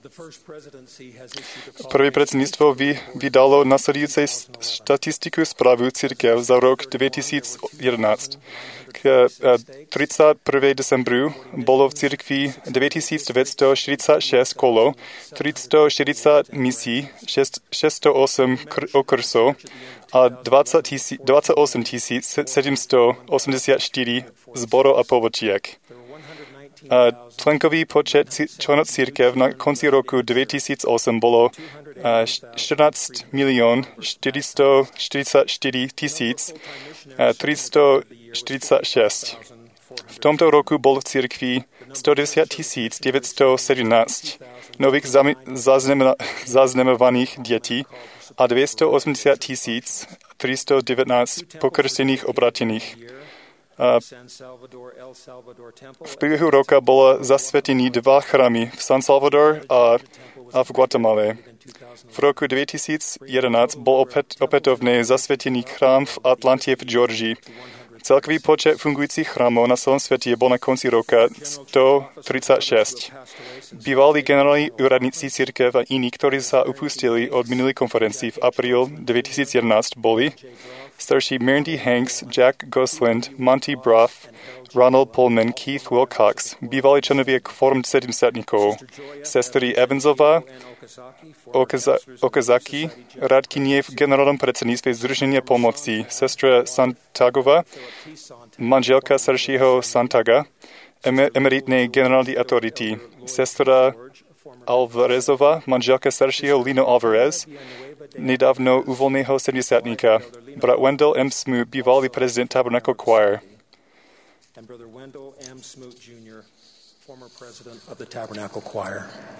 Prvé predsedníctvo vydalo nasledujúce štatistiku správu cirkev za rok 2011. K 31. decembru bolo v cirkvi 9946 kolov, 340 misií, 608 okrsov a 28 784 zborov a pobočiek. Členkový počet členov cirkev na konci roku 2008 bolo 14 444 346. V tomto roku bol v cirkvi 110 917 nových zaznamenovaných detí a 280 319 pokrstených obratených. V priebehu roka bolo zasvetený 2 chrámy v San Salvador a v Guatemale. V roku 2011 bol opätovne zasvetený chrám v Atlante v Georgii. Celkový počet fungujúcich chrámov na celom svete bol na konci roka 136. Bývalí generálni úradníci cirkev a iní, ktorí sa upustili od minulej konferencii v apríl 2011 boli starší Mandy Hanks, Jack Gosland, Monty Brough, Ronald Pullman, Keith Wilcox, bývalí členovia Fórum 70-tníkov, sestry Evansová, Okazaki, radkynie v generálnom predsedníctve Združenia pomoci, sestra Santagova, manželka staršieho Santaga, emeritnej generálnej autority, sestra Alvarezova, manželka staršieho Lino Alvarez, nedávno uvoľného 70-tníka, brat Wendell M. Smoot, bývalý prezident Tabernacle Choir. And Brother Wendell M. Smoot, Jr., former president of the Tabernacle Choir.